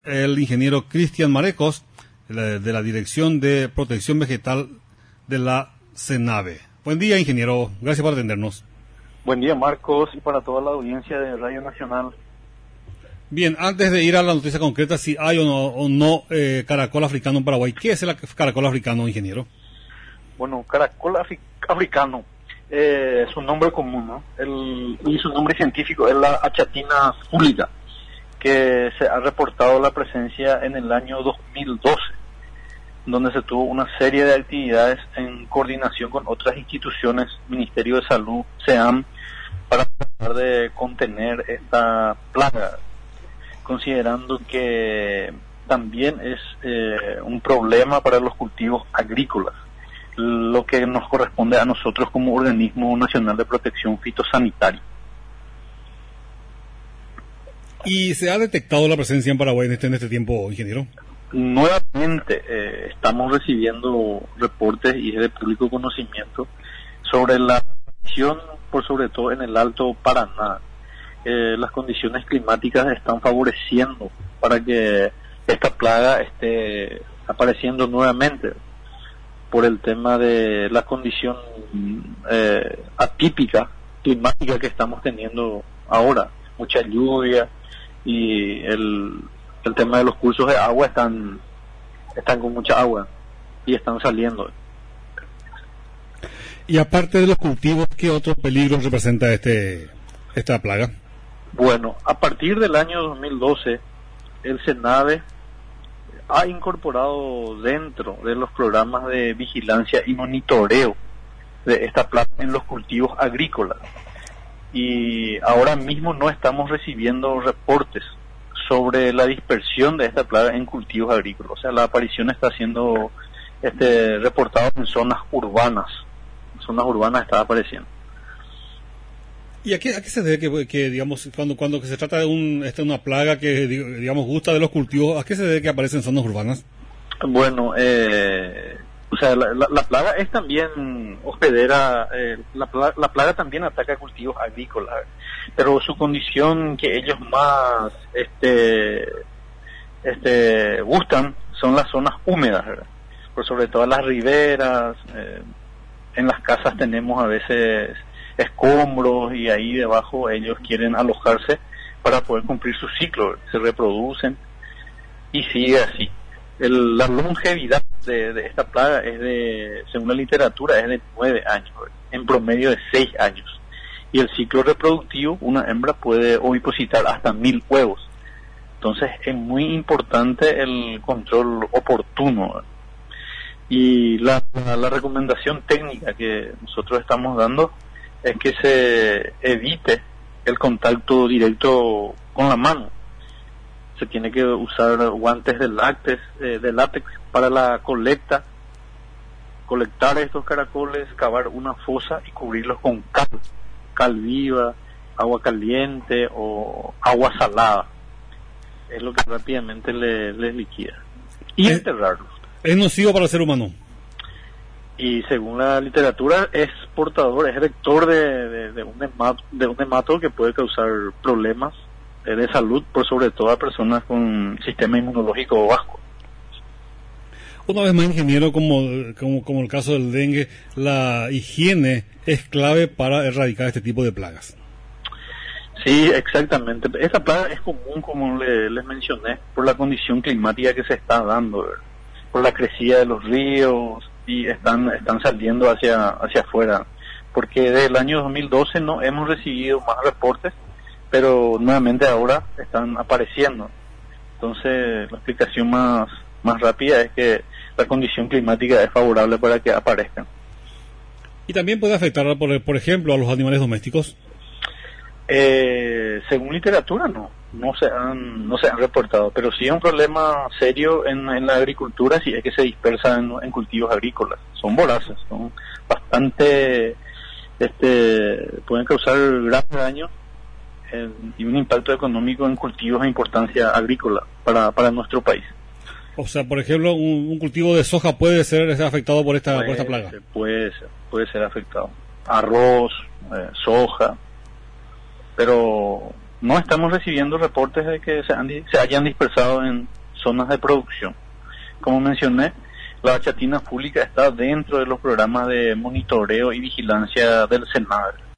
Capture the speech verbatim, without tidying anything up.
El ingeniero Cristian Marecos, de la Dirección de Protección Vegetal de la CENAVE. Buen día, ingeniero. Gracias por atendernos. Buen día, Marcos, y para toda la audiencia de Radio Nacional. Bien, antes de ir a la noticia concreta, si hay o no, o no eh, caracol africano en Paraguay, ¿qué es el caracol africano, ingeniero? Bueno, caracol afri- africano eh, es un nombre común, ¿no? El, y su nombre científico es la Achatina fulica, que se ha reportado la presencia en el año dos mil doce, donde se tuvo una serie de actividades en coordinación con otras instituciones, Ministerio de Salud, SEAM, para tratar de contener esta plaga, considerando que también es eh, un problema para los cultivos agrícolas, lo que nos corresponde a nosotros como Organismo Nacional de Protección Fitosanitaria. ¿Y se ha detectado la presencia en Paraguay en este, en este tiempo, ingeniero? Nuevamente eh, estamos recibiendo reportes y es de público conocimiento sobre la condición, por sobre todo en el Alto Paraná. Eh, las condiciones climáticas están favoreciendo para que esta plaga esté apareciendo nuevamente por el tema de la condición eh, atípica climática que estamos teniendo ahora, mucha lluvia. Y el, el tema de los cursos de agua están están con mucha agua y están saliendo. Y aparte de los cultivos, ¿qué otros peligros representa este esta plaga? Bueno, a partir del año dos mil doce, el CENAVE ha incorporado dentro de los programas de vigilancia y monitoreo de esta plaga en los cultivos agrícolas. Y ahora mismo no estamos recibiendo reportes sobre la dispersión de esta plaga en cultivos agrícolas. O sea, la aparición está siendo este, reportada en zonas urbanas. En zonas urbanas está apareciendo. ¿Y a qué, a qué se debe que, que digamos, cuando cuando se trata de un, esta, una plaga que, digamos, gusta de los cultivos, a qué se debe que aparece en zonas urbanas? Bueno, eh... O sea, la, la, la plaga es también hospedera, eh, la, plaga, la plaga también ataca cultivos agrícolas, pero su condición que ellos más este este gustan son las zonas húmedas, ¿verdad? Por sobre todo las riberas, eh, en las casas tenemos a veces escombros y ahí debajo ellos quieren alojarse para poder cumplir su ciclo, se reproducen y sigue así. El, la longevidad de, de esta plaga es de, según la literatura, es de nueve años, en promedio de seis años. Y el ciclo reproductivo, una hembra puede ovipositar hasta mil huevos. Entonces es muy importante el control oportuno. Y la, la, la recomendación técnica que nosotros estamos dando es que se evite el contacto directo con la mano. Se tiene que usar guantes de látex, eh, de látex para la colecta, colectar estos caracoles, cavar una fosa y cubrirlos con cal, cal viva, agua caliente o agua salada. Es lo que rápidamente les le liquida. Y ¿Es, enterrarlos. ¿Es nocivo para el ser humano? Y según la literatura es portador, es vector de, de, de, un, hemato, de un hemato que puede causar problemas de salud, por sobre todo a personas con sistema inmunológico bajo. Una vez más, ingeniero, como, como, como el caso del dengue, la higiene es clave para erradicar este tipo de plagas. Sí, exactamente. Esta plaga es común, como le, les mencioné, por la condición climática que se está dando, ¿verdad? Por la crecida de los ríos y están están saliendo hacia hacia afuera. Porque desde el año dos mil doce no hemos recibido más reportes, pero nuevamente ahora están apareciendo. Entonces la explicación más más rápida es que la condición climática es favorable para que aparezcan. ¿Y también puede afectar, por, por ejemplo, a los animales domésticos? Eh, según literatura no, no se han no se han reportado, pero sí es un problema serio en, en la agricultura si es que se dispersa en, en cultivos agrícolas. Son voraces, son bastante, este, pueden causar graves daños y un impacto económico en cultivos de importancia agrícola para, para nuestro país. O sea, por ejemplo, un, un cultivo de soja puede ser afectado por esta, puede, por esta plaga. Puede ser, puede ser afectado. Arroz, eh, soja, pero no estamos recibiendo reportes de que se, han, se hayan dispersado en zonas de producción. Como mencioné, la bachatina pública está dentro de los programas de monitoreo y vigilancia del SENADR.